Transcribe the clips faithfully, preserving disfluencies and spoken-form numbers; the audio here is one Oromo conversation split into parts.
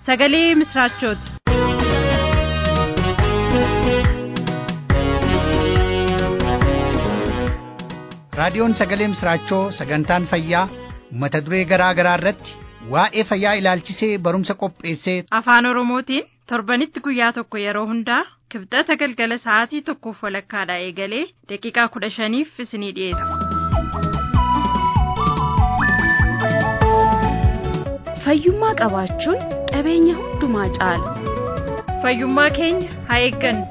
Sagalee Misraachooti. Raadiyoon Sagalee Misraachoo sagantaan fayyaa mata duree garaa garaa irratti waa'ee fayyaa ilaalchisee barumsa qopheessee afaan Oromootiin torbanitti guyyaa tokko yeroo hundaa kibxata galgala sa'aatii tokkoof walakkaadhaa eegalee daqiiqaa kudha shaniif isinii dhiyeessa. Fayyummaa qabaachuun qabeenya hundumaa caala. Fayyummaa keenya haa eeggannu.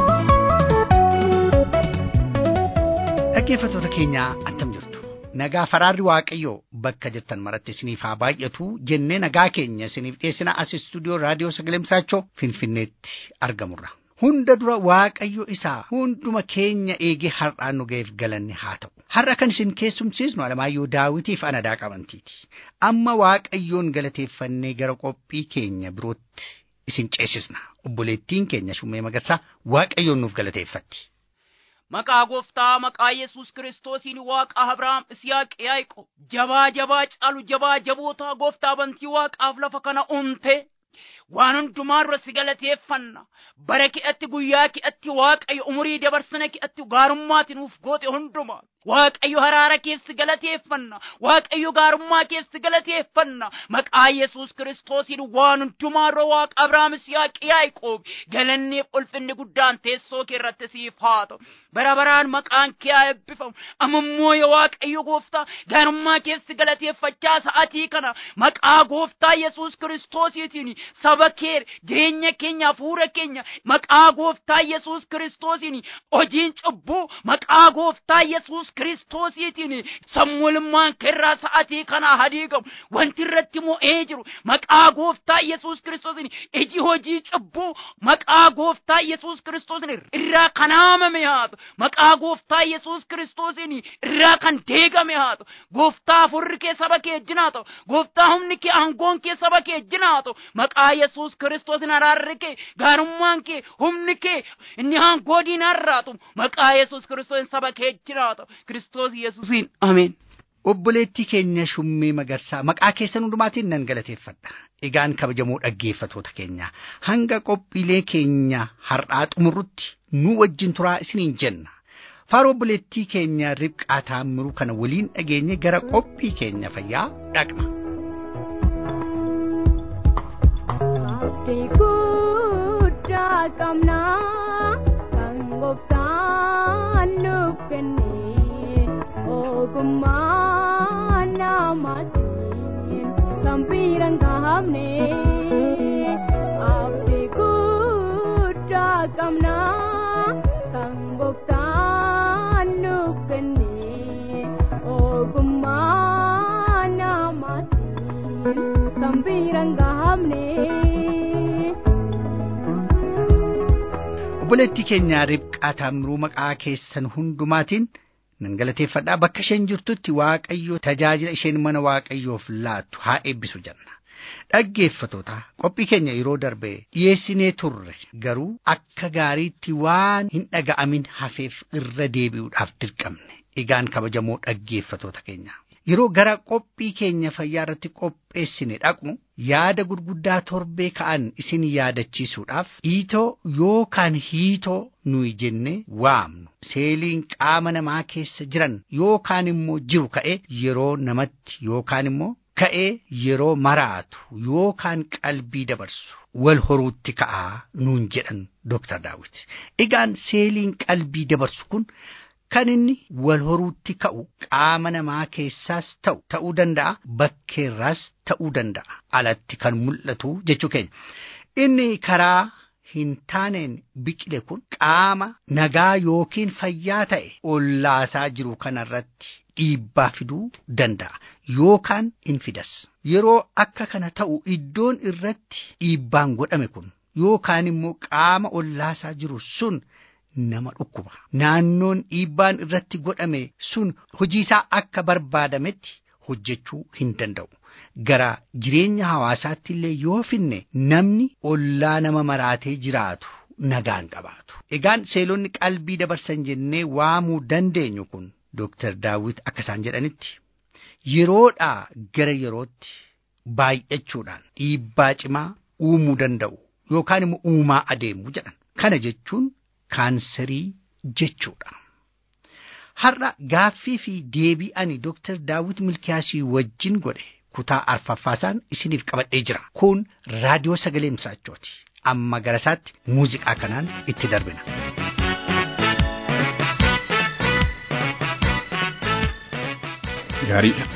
Dhaggeeffattoota keenyaa attam jirtu. Nagaa faraarri Waaqayyoo bakka jettan maratti isiniif haa baay'atu jennee nagaa keenya isiniif dhiyeessina as istuudiyoo raadiyoo Sagalee Misraachoo Finfinneetti argamurra. Hunda dura Waaqayyo isaa hunduma keenya eegee har'aan nu ga'eef galanni haa ta'u. Har'a kan isin keessumsiisnu Alamaayyoo Daawitiif Anadaa Qabantiiti. Amma Waaqayyoon galateeffannee gara qophii keenya birootti isin ceesisna. Obboleettiin keenya Shumee Magarsaa Waaqayyoon nuuf galateeffatti. Maqaa Gooftaa maqaa Yesuus Kiristoosiin Waaqa Abrahaam Isiyaaq Yaaqoob jabaa jabaa caalu jabaa jaboota Gooftaa bantii Waaqaaf lafa kana uumte waan hundumaa dura si galateeffanna. Bara keetti guyyaa keetti Waaqayyo umurii dabarsana keetti gaarummaatiin nuuf goote hundumaa Waaqayyo haraara keessa galateeffanna. Waaqayyo gaarummaa keessa galateeffanna. Maqaa Yesuus Kiristoosiin waan hundumaa dura Waaqa Abrahaam Isiyaaq Yaaqoob galanneef ulfinni guddaan teessoo kee irratti siif haa ta'u. Bara baraan maqaan kee haa eebbifamu. Ammoo yaa Waaqayyo Gooftaa gaarummaa keessa galateeffachaa sa'atii kana maqaa Gooftaa Yesuus Kiristoosiitiin saba kee jireenya keenya hafuura keenya maqaa Gooftaa Yesuus Kiristoosiin hojiin cubbuu maqaa Gooftaa Yesuus Kiristoosiitiin sammulummaan kerraa sa'atii kana hadiigamu wanti irratti mo'ee jiru maqaa Gooftaa Yesuus Kiristoosiin iji hojii cubbuu maqaa Gooftaa Yesuus Kiristoosiin irraa kan haamame haa ta'u maqaa Gooftaa Yesuus Kiristoosiin irraa kan deegame haa ta'u Gooftaa hafuurri kee saba kee wajjin haa ta'u Gooftaa humni kee aangoon kee saba kee wajjin haa ta'u maqaa Yesuus Kiristoosiin araarri kee gaarummaan kee humni kee inni aangoo diinaarraatu maqaa Yesuus Kiristoosiin saba kee wajjin haa ta'u Kiristoos Yesuusiin ameen. Obboleettii keenya Shumee Magarsaa maqaa keessan hundumaatiin nan galateeffadha. Egaan kabajamoo dhaggeeffattoota keenya hanga qophiilee keenya har'aa xumurrutti nu wajjin turaa isiniin jenna. Faaruu obboleettii keenya Ribqaa Taammiruu kana waliin dhageenye gara qophii keenya fayyaa dhaqna. Kumana matin kampiran kahamne abdi kuda kamna kangboktan nukene o kumana matin kampiran kahamne. Obboleettii keenya Ribqaa Taammiruu maqaa keessan hundumaatiin nan galateeffadhaa bakka isheen jirtutti Waaqayyo tajaajila isheen mana Waaqayyoof laattu haa eebbisu jenna. Dhaggeeffattoota qophii keenya yeroo darbe dhiyeessinee turre garuu akka gaariitti waan hin dhaga'amin hafeef irra deebi'uudhaaf dirqamne. Egaan kabajamoo dhaggeeffattoota keenya yeroo gara qophii keenya fayyaa irratti qopheessine dhaqnu yaada gurguddaa torbee ka'an isin yaadachiisuudhaaf hiitoo yookaan hiitoo nuyi jenne waamnu seeliin qaama namaa keessa jiran yookaan immoo jiru ka'e yeroo namatti yookaan immoo ka'e yeroo maraatu yookaan qalbii dabarsu wal horuutti ka'aa nuun jedhan Dooktar Daawit. Egaan seeliin qalbii dabarsu kun kan inni wal horuutti ka'u qaama namaa keessaas ta'u ta'uu danda'a bakkeerraas ta'uu danda'a alatti kan mul'atu jechuu keenya. Inni karaa hin taaneen biqile kun qaama nagaa yookiin fayyaa ta'e ollaasaa jiru kanarratti dhiibbaa fiduu danda'a yookaan in fidas. Yeroo akka kana ta'u iddoon irratti dhiibbaan godhame kun yookaan immoo qaama ollaasaa jiru sun nama dhukkuba. Naannoon dhiibbaan irratti godhame sun hojiisaa akka barbaadametti hojjechuu hin danda'u. Gara jireenya hawaasaatti illee yoo finne namni ollaa nama maraatee jiraatu nagaan qabaatu. Egaan seelonni qalbii dabarsan jennee waamuu dandeenyu kun Dooktar Daawit akka isaan jedhanitti yeroodhaa gara yerootti baay'achuudhaan dhiibbaa cimaa uumuu danda'u yookaan immoo uumaa adeemu jedhan. Kana jechuun kaanserii jechuudha. Har'a gaaffii fi deebii ani Dooktar Daawit Milkiyaasii wajjin godhe kutaa arfaffaasaan isiniif qabadhee jira. Kun raadiyoo sagalee misraachooti. Amma gara isaatti muuziqaa kanaan itti darbina. Gaariidha.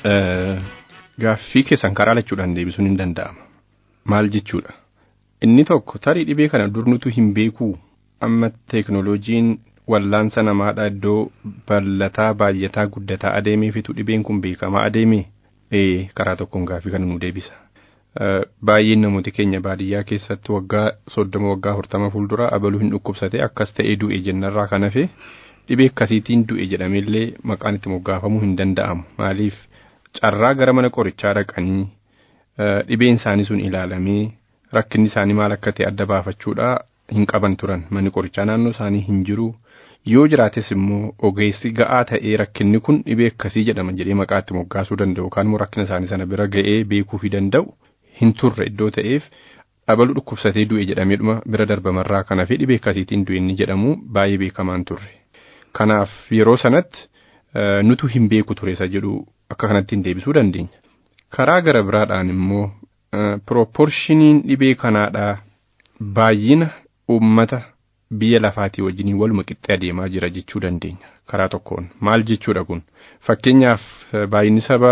Gaaffii keessan karaa lachuudhaan deebisuun hin danda'ama. Maal jechuudha? Inni tokko tarii dhibee kana dur nutu hin beekuu amma teeknooloojiin wallaansa namaadha iddoo bal'ataa baay'ataa guddataa adeemeefitu dhibeen kun beekamaa adeemee ee karaa tokkoon gaaffii kana nu deebisa. Baay'een namooti keenya baadiyyaa keessatti waggaa soddoma waggaa afurtama fuuldura abaluu hin dhukkubsate akkas ta'ee du'e jennarraa kan hafe dhibee akkasiitiin du'e jedhameellee maqaan itti moggaafamuu hin danda'amu. Maaliif carraa gara mana qorichaa dhaqanii dhibeen isaanii sun ilaalamee rakkinni isaanii maal akka ta'e adda baafachuudha hin qaban turan. Manni qorichaa naannoo isaanii hin jiru. Yoo jiraates immoo ogeessi ga'aa ta'ee rakkinni kun dhibee akkasii jedhama jedhee maqaa itti moggaasuu danda'u yookaan immoo rakkina isaanii sana bira ga'ee beekuu fi danda'u hin turre iddoo ta'eef abaluu dhukkubsatee du'e jedhameedhuma bira darbamarraa kana fi dhibee akkasiitiin du'e inni jedhamu baay'ee beekamaan turre. Kanaaf yeroo sanatti nutu hin beeku ture isa jedhu akka kanatti hin deebisuu dandeenya. Karaa gara biraadhaan immoo proporshiniin dhibee kanaadhaa baay'ina uummata biyya lafaatii wajjin waluma qixxee adeemaa jira jechuu dandeenya. Karaa tokkoon maal jechuudha kun? Fakkeenyaaf baay'inni saba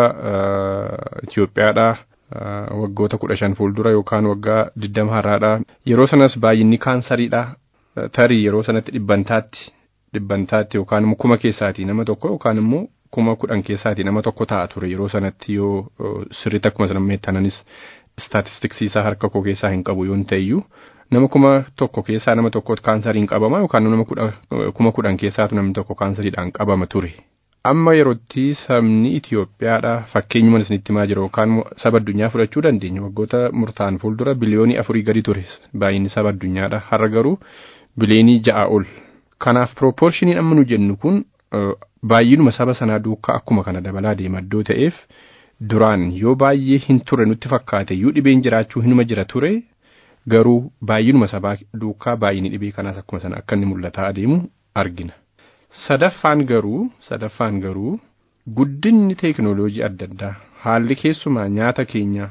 Itoophiyaadhaa waggoota kudha shan fuuldura yookaan waggaa digdama har'aadhaa yeroo sanas baay'inni kaansariidhaa tarii yeroo sanatti dhibbantaatti dhibbantaatti yookaan immoo kuma keessaatii nama tokko yookaan immoo kuma kudhan keessaatii nama tokko ta'a ture yeroo sanatti yoo sirriitti akkuma sana meettananis staatistiksii isaa harka koo keessaa hin qabu yoon ta'eyyuu nama kuma tokko keessaa nama tokkotu kaansariin qabama yookaan nama kuma kudhan keessaatu namni tokko kaansariidhaan qabama ture. Amma yerootti sabni Itoophiyaadhaa fakkeenyuma isinitti himaa jira yookaan saba addunyaa fudhachuu dandeenya waggoota murtaa'an fuuldura biliyoonii afurii gadi ture baay'inni saba addunyaadhaa har'a garuu biliyoonii ja'a ol. Kanaaf proporshiniin amma nu jennu kun baay'inuma saba sanaa duukaa akkuma kana dabalaa deema iddoo ta'eef duraan yoo baay'ee hin ture nutti fakkaate yoo dhibeen jiraachuu hinuma jira ture garuu baay'inuma sabaa duukaa baay'inni dhibee kanaas akkuma sana akka inni mul'ataa adeemu argina. Sadaffaan garuu sadaffaan garuu guddinni teeknooloojii adda addaa haalli keessumaa nyaata keenya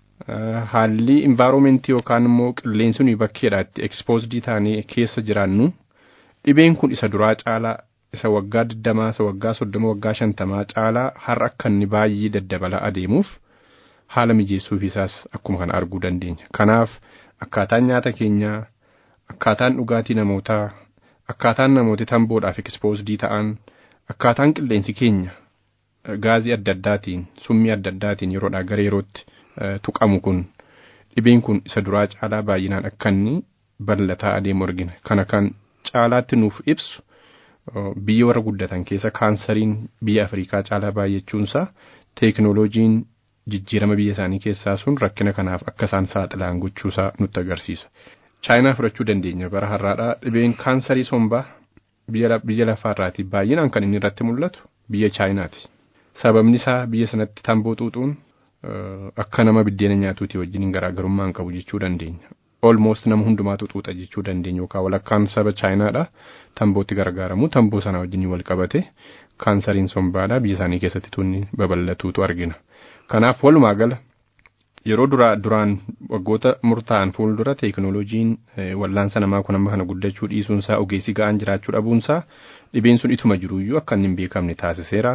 haalli environmentii yookaan immoo qilleensi nuyi bakkeedhaatti exposed taanee keessa jiraannu dhibeen kun isa duraa caalaa isa waggaa digdamaa isa waggaa soddoma waggaa shantamaa caalaa har'a akka inni baay'ee daddabalaa adeemuuf haala mijeessuuf isaas akkuma kana arguu dandeenya. Kanaaf akkaataan nyaata keenyaa akkaataan dhugaatii namootaa akkaataan namooti tamboodhaaf exposed ta'an akkaataan qilleensi keenya gaazii adda addaatiin summii adda addaatiin yeroodhaa gara yerootti tuqamu kun dhibeen kun isa duraa caalaa baay'inaan akka inni bal'ataa adeemu argina. Kana kan caalaatti nuuf ibsu biyya warra guddatan keessa kaansariin biyya Afrikaa caalaa baay'achuunsaa teeknooloojiin jijjiirama biyya isaanii keessaa sun rakkina kanaaf akka isaan saaxilan gochuusaa nutti agarsiisa. Chaayinaa fudhachuu dandeenya bara har'aadhaa dhibeen kaansarii sombaa biyya biyya lafaarraatii baay'inaan kan inni irratti mul'atu biyya Chaayinaati. Sababni isaa biyya sanatti tamboo xuuxuun akka nama biddeena nyaatuutii wajjin garaagarummaa hin qabu jechuu dandeenya. Almost nama hundumaatu xuuxa jechuu dandeenya yookaan walakkaan saba Chaayinaadhaa tambootti gargaaramu tamboo sana wajjin wal qabate kaansariin sombaadhaa biyya isaanii keessatti tunni babal'atuutu argina. Kanaaf walumaa gala yeroo duraa duraan waggoota murtaa'an fuuldura teeknooloojiin wallaansa namaa kun amma kana guddachuu dhiisuunsaa ogeessi ga'aan jiraachuu dhabuunsaa dhibeen sun ituma jiruyyuu akka inni hin beekamne taasiseera.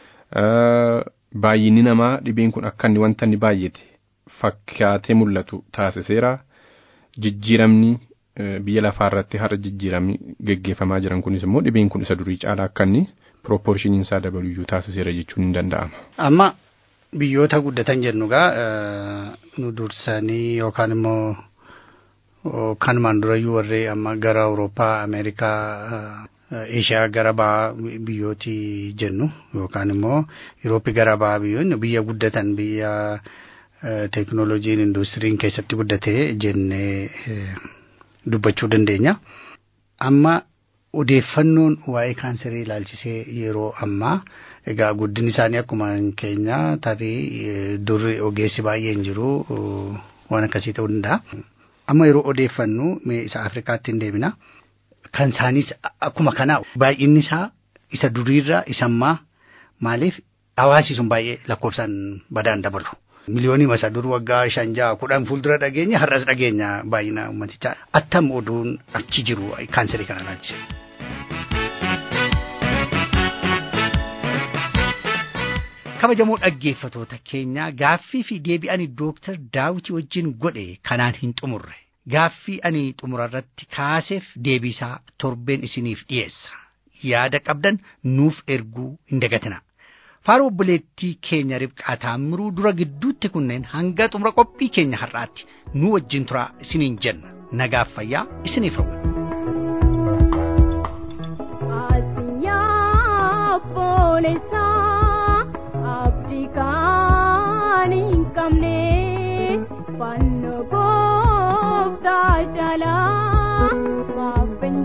Baay'inni namaa dhibeen kun akka inni wanta inni baay'ate fakkaatee mul'atu taasiseera. Jijjiiramni biyya lafaarratti har'a jijjiiramni geggeeffamaa jiran kunis immoo dhibeen kun isa durii caalaa akka inni proporshiniin isaa dabaluyyuu taasiseera jechuun hin danda'ama. Amma biyyoota guddatan jennu gaa nu dursanii yookaan immoo kanumaan durayyuu warri amma gara Awurooppaa, Ameerikaa, Eeshiyaa gara bahaa biyyooti jennu yookaan immoo Yurooppii gara bahaa biyyoonni biyya guddatan biyya teeknooloojiin industiriin keessatti guddatee jennee dubbachuu dandeenya. Amma odeeffannoon waa'ee kaansarii ilaalchisee yeroo ammaa egaa guddinni isaanii akkuma keenya tarii durri ogeessi baay'een jiru waan akkasii ta'uu danda'a. Amma yeroo odeeffannu mee isa Afrikaatti hin deebina. Kan isaanis akkuma kana baay'inni isaa isa duriirraa isa ammaa maaliif hawaasi sun baay'ee lakkoofsaan badaan dabalu. Miliyoonii masa dur waggaa shan ja'a kudhan fuuldura dhageenya har'as dhageenya baay'ina uummatichaa attam oduun achi jiru kaanserii kana laachise. Kabajamoo dhaggeeffatoota keenya gaaffii fi deebii ani Dooktar Daawitii wajjin godhe kanaan hin xumurre. Gaaffii ani xumurarratti kaaseef deebiisaa torbeen isiniif dhiyeessa. Yaada qabdan nuuf erguu hin dagatina. Faaruu obboleettii keenya Ribqaa Taammiruu dura gidduutti kunneen hanga xumura qophii keenya har'aatti nu wajjin turaa isiniin jenna. Nagaaf fayyaa isiniif hawwa. Asiyaa Boolesaa abdii kan hin qabne fannoo gooftaa jalaa maafin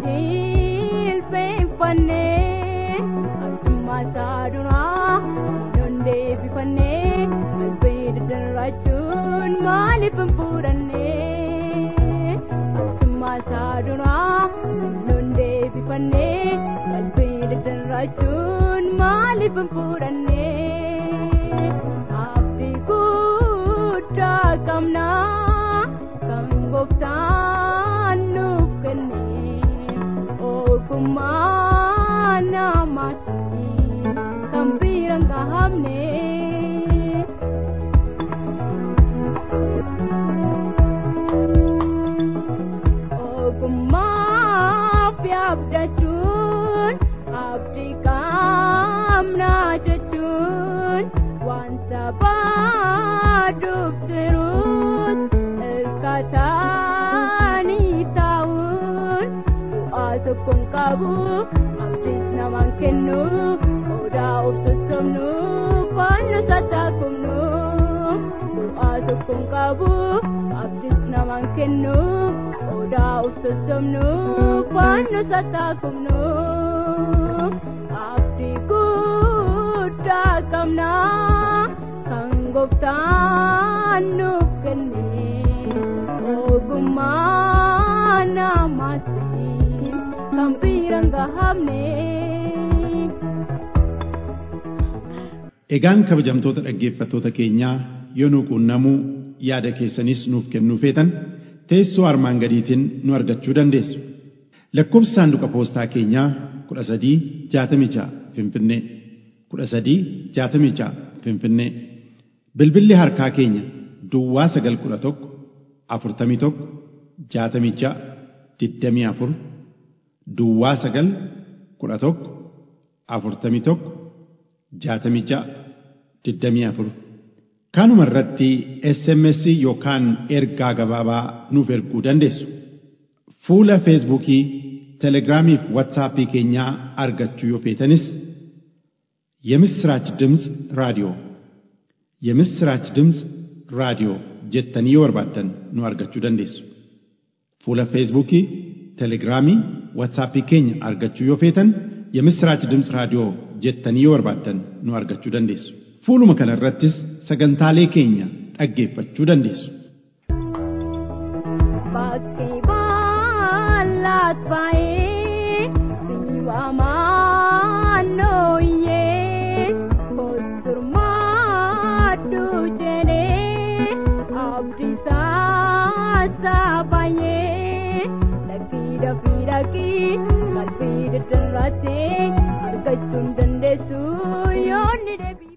jilbeeffannee arjummaa isaa duraa deebifannee albeeda daraachuun maaliif hin fuudhannee arjummaa isaa duraa deebifannee albeeda daraachuun maaliif hin fuudhannee abdii guddaa qabnaa kan gooftaan nuuf kennee ogummaa namaatiin kan biraan gahamne. Ogummaa fi abdachuun abdii qabnaa jechuun wanta baaduuf jiruun hirkataanii taa'uun bu'aa tokkoon qabu abdiis namaan kennu odaa of sossobnu fannoo sattaakumnu bu'aa tokkoon qabu abdiis namaan kennu odaa of sossobnu fannoo sattaakumnu abdii guddaa qabnaa kan gooftaan nuuf kennee ogummaa namaatiin kan biraan gahamne. Egaan kabajamtoota dhaggeeffattoota keenyaa yoo nu quunnamuu yaada keessanis nuuf kennuu feetan teessoo armaan gadiitiin nu argachuu dandeessu. Lakkoofsi saanduqa poostaa keenyaa kudha sadii jaatamii ja'a Finfinnee kudha sadii jaatamii ja'a Finfinnee. Bilbilli harkaa keenya Duwwaa sagal kudha tokko afurtamii tokko jaatamii ja'a digdamii afur Duwwaa sagal kudha tokko afurtamii tokko jaatamii ja'a digdamii afur. Kanuma irratti S M S yookaan ergaa gabaabaa nuuf erguu dandeessu. Fuula Feesbuukii, Telegiraamii fi Waatsaappii keenyaa argachuu yoo feetanis የምስራች ድምፅ ራዲዮ የምስራች ድምፅ ራዲዮ jettanii yoo barbaaddan nu argachuu dandeessu. Fuula Feesbuukii, Telegiraamii, Waatsaappii keenya argachuu yoo feetan የምስራች ድምፅ raadiyoo jettanii yoo barbaaddan nu argachuu dandeessu. Fuuluma kana irrattis sagantaalee keenya dhaggeeffachuu dandeessu. Bakkee baalaat baay'ee siiwamaan nooyyee kosturmaadhu jedhee abdiisaa baay'ee lakkii dafii dhaqii qalbii daddarraatee argachuun dandeessu yoonni deebi.